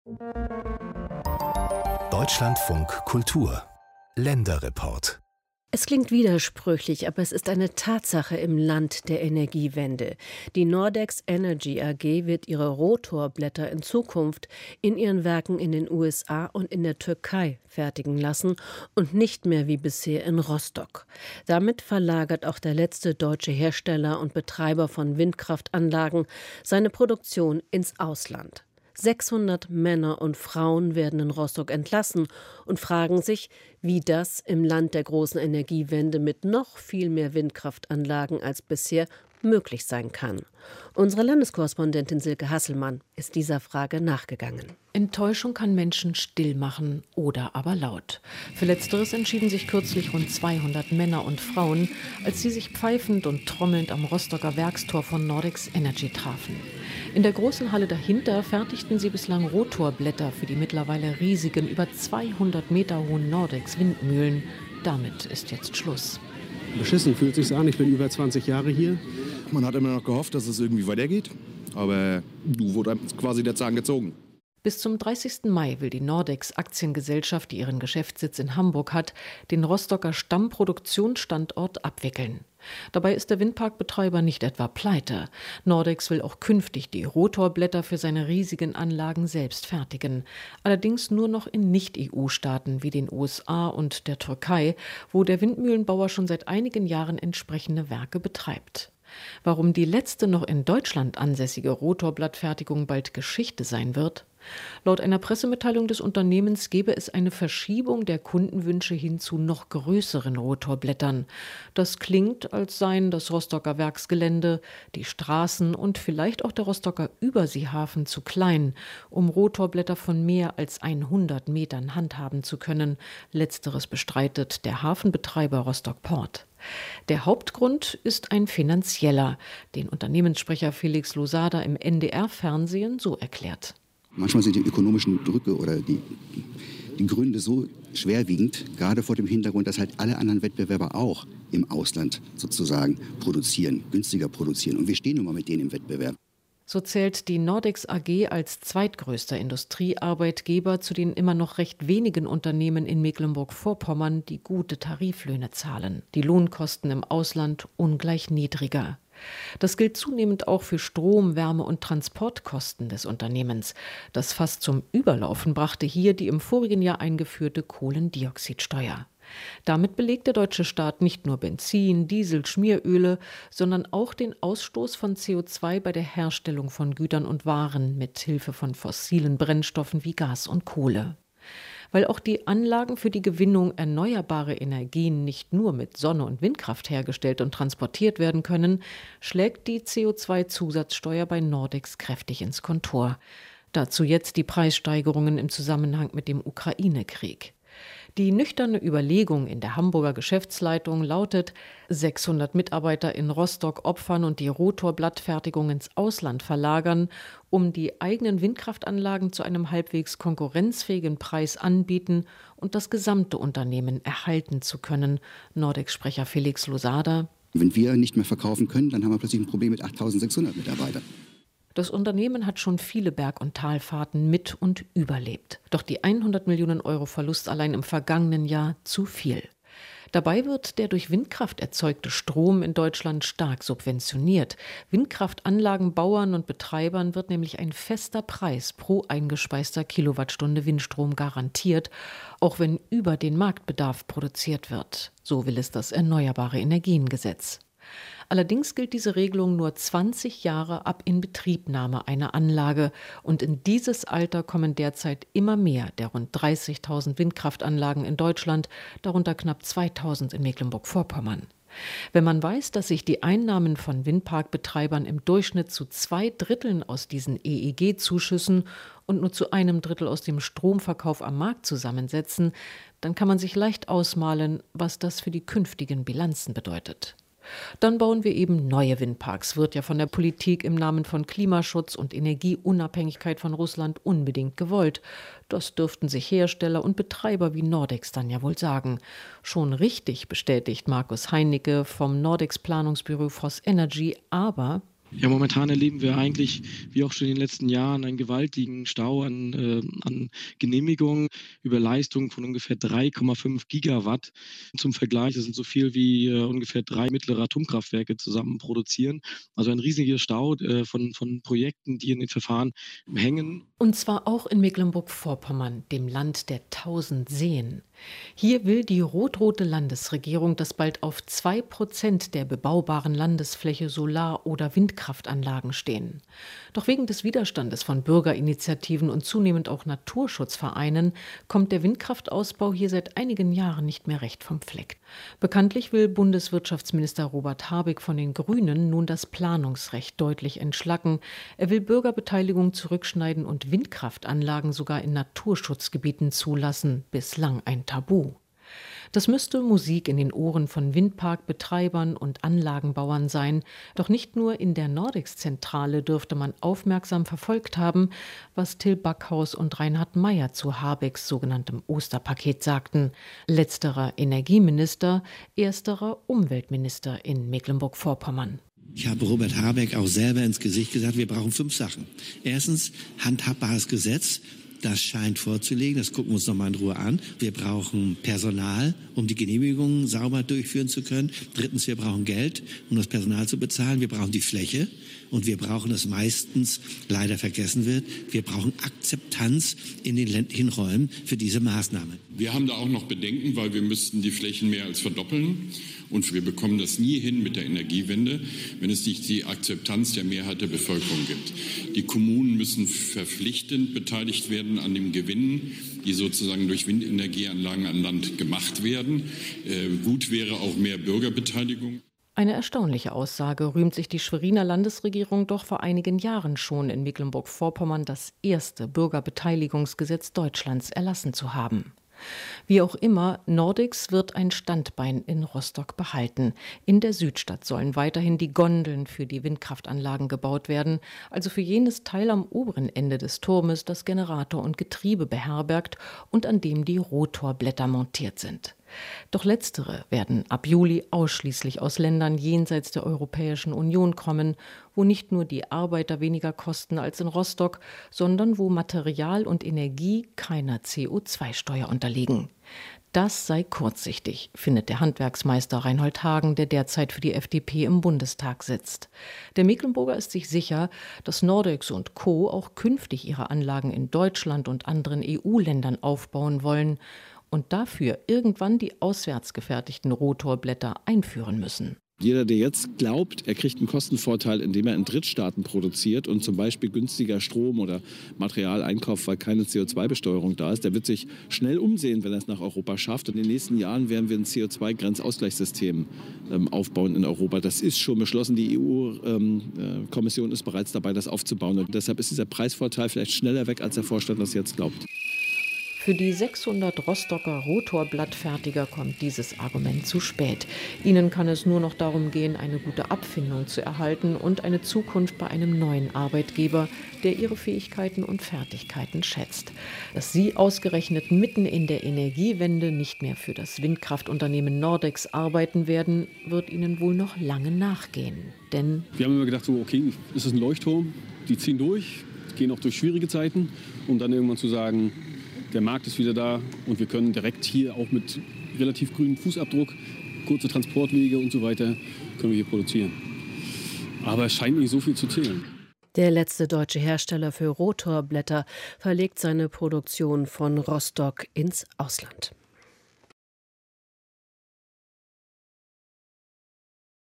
Deutschlandfunk Kultur Länderreport. Es klingt widersprüchlich, aber es ist eine Tatsache im Land der Energiewende. Die Nordex Energy AG wird ihre Rotorblätter in Zukunft in ihren Werken in den USA und in der Türkei fertigen lassen und nicht mehr wie bisher in Rostock. Damit verlagert auch der letzte deutsche Hersteller und Betreiber von Windkraftanlagen seine Produktion ins Ausland. 600 Männer und Frauen werden in Rostock entlassen und fragen sich, wie das im Land der großen Energiewende mit noch viel mehr Windkraftanlagen als bisher möglich sein kann. Unsere Landeskorrespondentin Silke Hasselmann ist dieser Frage nachgegangen. Enttäuschung kann Menschen still machen oder aber laut. Für Letzteres entschieden sich kürzlich rund 200 Männer und Frauen, als sie sich pfeifend und trommelnd am Rostocker Werkstor von Nordex Energy trafen. In der großen Halle dahinter fertigten sie bislang Rotorblätter für die mittlerweile riesigen, über 200 Meter hohen Nordex-Windmühlen. Damit ist jetzt Schluss. Beschissen fühlt sich's an. Ich bin über 20 Jahre hier. Man hat immer noch gehofft, dass es irgendwie weitergeht. Aber du wurde quasi der Zahn gezogen. Bis zum 30. Mai will die Nordex Aktiengesellschaft, die ihren Geschäftssitz in Hamburg hat, den Rostocker Stammproduktionsstandort abwickeln. Dabei ist der Windparkbetreiber nicht etwa pleite. Nordex will auch künftig die Rotorblätter für seine riesigen Anlagen selbst fertigen. Allerdings nur noch in Nicht-EU-Staaten wie den USA und der Türkei, wo der Windmühlenbauer schon seit einigen Jahren entsprechende Werke betreibt. Warum die letzte noch in Deutschland ansässige Rotorblattfertigung bald Geschichte sein wird? Laut einer Pressemitteilung des Unternehmens gäbe es eine Verschiebung der Kundenwünsche hin zu noch größeren Rotorblättern. Das klingt, als seien das Rostocker Werksgelände, die Straßen und vielleicht auch der Rostocker Überseehafen zu klein, um Rotorblätter von mehr als 100 Metern handhaben zu können. Letzteres bestreitet der Hafenbetreiber Rostock Port. Der Hauptgrund ist ein finanzieller, den Unternehmenssprecher Felix Losada im NDR-Fernsehen so erklärt. Manchmal sind die ökonomischen Drücke oder die Gründe so schwerwiegend, gerade vor dem Hintergrund, dass halt alle anderen Wettbewerber auch im Ausland sozusagen produzieren, günstiger produzieren. Und wir stehen nun mal mit denen im Wettbewerb. So zählt die Nordex AG als zweitgrößter Industriearbeitgeber zu den immer noch recht wenigen Unternehmen in Mecklenburg-Vorpommern, die gute Tariflöhne zahlen. Die Lohnkosten im Ausland ungleich niedriger. Das gilt zunehmend auch für Strom-, Wärme- und Transportkosten des Unternehmens. Das fast zum Überlaufen brachte hier die im vorigen Jahr eingeführte Kohlendioxidsteuer. Damit belegt der deutsche Staat nicht nur Benzin, Diesel, Schmieröle, sondern auch den Ausstoß von CO2 bei der Herstellung von Gütern und Waren mit Hilfe von fossilen Brennstoffen wie Gas und Kohle. Weil auch die Anlagen für die Gewinnung erneuerbarer Energien nicht nur mit Sonne- und Windkraft hergestellt und transportiert werden können, schlägt die CO2-Zusatzsteuer bei Nordex kräftig ins Kontor. Dazu jetzt die Preissteigerungen im Zusammenhang mit dem Ukraine-Krieg. Die nüchterne Überlegung in der Hamburger Geschäftsleitung lautet, 600 Mitarbeiter in Rostock opfern und die Rotorblattfertigung ins Ausland verlagern, um die eigenen Windkraftanlagen zu einem halbwegs konkurrenzfähigen Preis anbieten und das gesamte Unternehmen erhalten zu können. Nordex-Sprecher Felix Losada. Wenn wir nicht mehr verkaufen können, dann haben wir plötzlich ein Problem mit 8.600 Mitarbeitern. Das Unternehmen hat schon viele Berg- und Talfahrten mit und überlebt. Doch die 100 Millionen Euro Verlust allein im vergangenen Jahr zu viel. Dabei wird der durch Windkraft erzeugte Strom in Deutschland stark subventioniert. Windkraftanlagenbauern und Betreibern wird nämlich ein fester Preis pro eingespeister Kilowattstunde Windstrom garantiert, auch wenn über den Marktbedarf produziert wird. So will es das Erneuerbare Energiengesetz. Allerdings gilt diese Regelung nur 20 Jahre ab Inbetriebnahme einer Anlage und in dieses Alter kommen derzeit immer mehr der rund 30.000 Windkraftanlagen in Deutschland, darunter knapp 2.000 in Mecklenburg-Vorpommern. Wenn man weiß, dass sich die Einnahmen von Windparkbetreibern im Durchschnitt zu 2/3 aus diesen EEG-Zuschüssen und nur zu 1/3 aus dem Stromverkauf am Markt zusammensetzen, dann kann man sich leicht ausmalen, was das für die künftigen Bilanzen bedeutet. Dann bauen wir eben neue Windparks, wird ja von der Politik im Namen von Klimaschutz und Energieunabhängigkeit von Russland unbedingt gewollt. Das dürften sich Hersteller und Betreiber wie Nordex dann ja wohl sagen. Schon richtig, bestätigt Markus Heinicke vom Nordex Planungsbüro Voss Energy, aber Ja, momentan erleben wir eigentlich, wie auch schon in den letzten Jahren, einen gewaltigen Stau an Genehmigungen über Leistungen von ungefähr 3,5 Gigawatt. Zum Vergleich, das sind so viel wie ungefähr 3 mittlere Atomkraftwerke zusammen produzieren. Also ein riesiger Stau von Projekten, die in den Verfahren hängen. Und zwar auch in Mecklenburg-Vorpommern, dem Land der 1000 Seen. Hier will die rot-rote Landesregierung, dass bald auf 2% der bebaubaren Landesfläche Solar- oder Windkraftanlagen stehen. Doch wegen des Widerstandes von Bürgerinitiativen und zunehmend auch Naturschutzvereinen kommt der Windkraftausbau hier seit einigen Jahren nicht mehr recht vom Fleck. Bekanntlich will Bundeswirtschaftsminister Robert Habeck von den Grünen nun das Planungsrecht deutlich entschlacken. Er will Bürgerbeteiligung zurückschneiden und Windkraftanlagen sogar in Naturschutzgebieten zulassen, bislang ein Tabu. Das müsste Musik in den Ohren von Windparkbetreibern und Anlagenbauern sein. Doch nicht nur in der Nordex-Zentrale dürfte man aufmerksam verfolgt haben, was Till Backhaus und Reinhard Mayer zu Habecks sogenanntem Osterpaket sagten. Letzterer Energieminister, ersterer Umweltminister in Mecklenburg-Vorpommern. Ich habe Robert Habeck auch selber ins Gesicht gesagt, wir brauchen 5 Sachen. Erstens, handhabbares Gesetz. Das scheint vorzulegen, das gucken wir uns nochmal in Ruhe an. Wir brauchen Personal, um die Genehmigungen sauber durchführen zu können. Drittens, wir brauchen Geld, um das Personal zu bezahlen. Wir brauchen die Fläche und wir brauchen, das meistens leider vergessen wird, wir brauchen Akzeptanz in den ländlichen Räumen für diese Maßnahme. Wir haben da auch noch Bedenken, weil wir müssten die Flächen mehr als verdoppeln. Und wir bekommen das nie hin mit der Energiewende, wenn es nicht die Akzeptanz der Mehrheit der Bevölkerung gibt. Die Kommunen müssen verpflichtend beteiligt werden an den Gewinnen, die sozusagen durch Windenergieanlagen an Land gemacht werden. Gut wäre auch mehr Bürgerbeteiligung. Eine erstaunliche Aussage, rühmt sich die Schweriner Landesregierung doch vor einigen Jahren schon in Mecklenburg-Vorpommern das erste Bürgerbeteiligungsgesetz Deutschlands erlassen zu haben. Wie auch immer, Nordex wird ein Standbein in Rostock behalten. In der Südstadt sollen weiterhin die Gondeln für die Windkraftanlagen gebaut werden, also für jenes Teil am oberen Ende des Turmes, das Generator und Getriebe beherbergt und an dem die Rotorblätter montiert sind. Doch letztere werden ab Juli ausschließlich aus Ländern jenseits der Europäischen Union kommen, wo nicht nur die Arbeiter weniger kosten als in Rostock, sondern wo Material und Energie keiner CO2-Steuer unterliegen. Das sei kurzsichtig, findet der Handwerksmeister Reinhold Hagen, der derzeit für die FDP im Bundestag sitzt. Der Mecklenburger ist sich sicher, dass Nordex und Co. auch künftig ihre Anlagen in Deutschland und anderen EU-Ländern aufbauen wollen und dafür irgendwann die auswärts gefertigten Rotorblätter einführen müssen. Jeder, der jetzt glaubt, er kriegt einen Kostenvorteil, indem er in Drittstaaten produziert und zum Beispiel günstiger Strom oder Material einkauft, weil keine CO2-Besteuerung da ist, der wird sich schnell umsehen, wenn er es nach Europa schafft. Und in den nächsten Jahren werden wir ein CO2-Grenzausgleichssystem aufbauen in Europa. Das ist schon beschlossen. Die EU-Kommission ist bereits dabei, das aufzubauen. Und deshalb ist dieser Preisvorteil vielleicht schneller weg, als der Vorstand das jetzt glaubt. Für die 600 Rostocker Rotorblattfertiger kommt dieses Argument zu spät. Ihnen kann es nur noch darum gehen, eine gute Abfindung zu erhalten und eine Zukunft bei einem neuen Arbeitgeber, der ihre Fähigkeiten und Fertigkeiten schätzt. Dass sie ausgerechnet mitten in der Energiewende nicht mehr für das Windkraftunternehmen Nordex arbeiten werden, wird ihnen wohl noch lange nachgehen. Denn wir haben immer gedacht, so, okay, ist es ein Leuchtturm, die ziehen durch, gehen auch durch schwierige Zeiten, um dann irgendwann zu sagen, der Markt ist wieder da und wir können direkt hier auch mit relativ grünem Fußabdruck, kurze Transportwege und so weiter, können wir hier produzieren. Aber es scheint nicht so viel zu zählen. Der letzte deutsche Hersteller für Rotorblätter verlegt seine Produktion von Rostock ins Ausland.